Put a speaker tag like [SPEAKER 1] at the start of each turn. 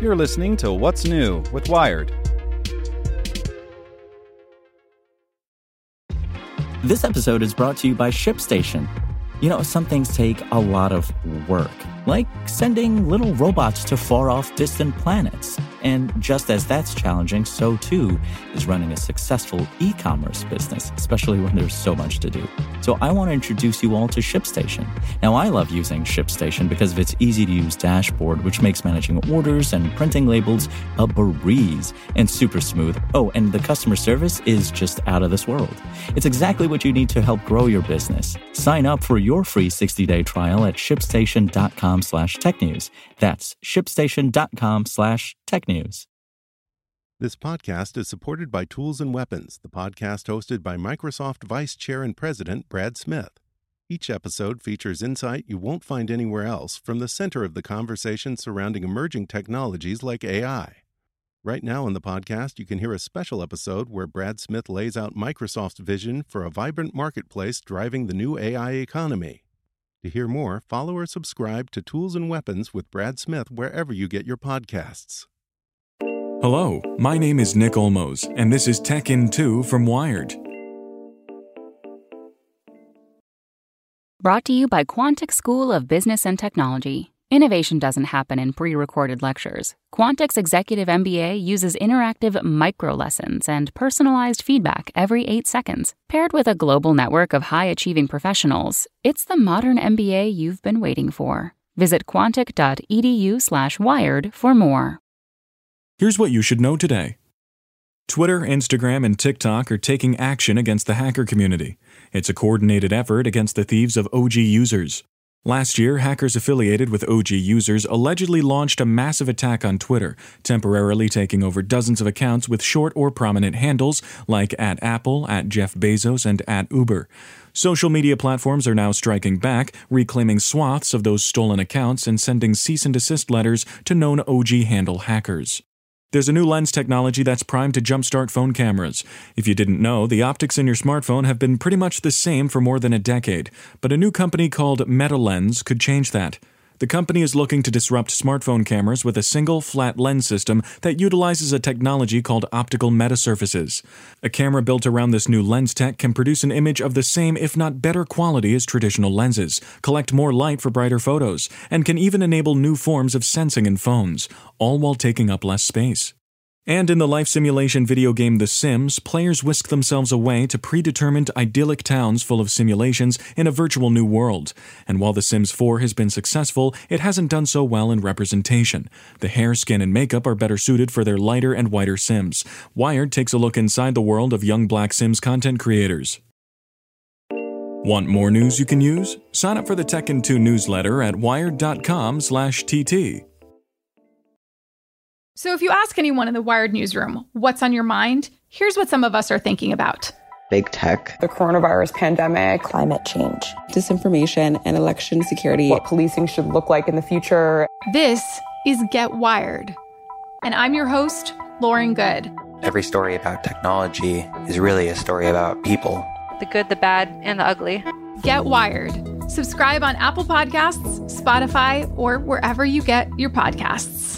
[SPEAKER 1] You're listening to What's New with Wired.
[SPEAKER 2] This episode is brought to you by ShipStation. You know, some things take a lot of work, like sending little robots to far-off distant planets. And just as that's challenging, so too is running a successful e-commerce business, especially when there's so much to do. So I want to introduce you all to ShipStation. Now, I love using ShipStation because of its easy-to-use dashboard, which makes managing orders and printing labels a breeze and super smooth. Oh, and the customer service is just out of this world. It's exactly what you need to help grow your business. Sign up for your free 60-day trial at shipstation.com/technews. That's shipstation.com/technews.
[SPEAKER 3] This podcast is supported by Tools and Weapons, the podcast hosted by Microsoft Vice Chair and President Brad Smith. Each episode features insight you won't find anywhere else from the center of the conversation surrounding emerging technologies like AI. Right now on the podcast, you can hear a special episode where Brad Smith lays out Microsoft's vision for a vibrant marketplace driving the new AI economy. To hear more, follow or subscribe to Tools and Weapons with Brad Smith wherever you get your podcasts.
[SPEAKER 4] Hello, my name is Nick Olmos, and this is Tech in 2 from Wired.
[SPEAKER 5] Brought to you by Quantic School of Business and Technology. Innovation doesn't happen in pre-recorded lectures. Quantic's Executive MBA uses interactive micro-lessons and personalized feedback every 8 seconds. Paired with a global network of high-achieving professionals, it's the modern MBA you've been waiting for. Visit quantic.edu/wired for more.
[SPEAKER 4] Here's what you should know today. Twitter, Instagram, and TikTok are taking action against the hacker community. It's a coordinated effort against the thieves of OG users. Last year, hackers affiliated with OG users allegedly launched a massive attack on Twitter, temporarily taking over dozens of accounts with short or prominent handles like @Apple, @Jeff Bezos, and @Uber. Social media platforms are now striking back, reclaiming swaths of those stolen accounts and sending cease and desist letters to known OG handle hackers. There's a new lens technology that's primed to jumpstart phone cameras. If you didn't know, the optics in your smartphone have been pretty much the same for more than a decade, but a new company called MetaLens could change that. The company is looking to disrupt smartphone cameras with a single, flat lens system that utilizes a technology called optical metasurfaces. A camera built around this new lens tech can produce an image of the same, if not better quality as traditional lenses, collect more light for brighter photos, and can even enable new forms of sensing in phones, all while taking up less space. And in the life simulation video game The Sims, players whisk themselves away to predetermined idyllic towns full of simulations in a virtual new world. And while The Sims 4 has been successful, it hasn't done so well in representation. The hair, skin, and makeup are better suited for their lighter and whiter Sims. Wired takes a look inside the world of young Black Sims content creators. Want more news you can use? Sign up for the Tech in 2 newsletter at wired.com/TT.
[SPEAKER 6] So if you ask anyone in the Wired newsroom, what's on your mind? Here's what some of us are thinking about.
[SPEAKER 7] Big tech,
[SPEAKER 8] the coronavirus pandemic,
[SPEAKER 9] climate change, disinformation, and election security.
[SPEAKER 8] What policing should look like in the future.
[SPEAKER 6] This is Get Wired. And I'm your host, Lauren Good.
[SPEAKER 10] Every story about technology is really a story about people.
[SPEAKER 11] The good, the bad, and the ugly.
[SPEAKER 6] Get Wired. Subscribe on Apple Podcasts, Spotify, or wherever you get your podcasts.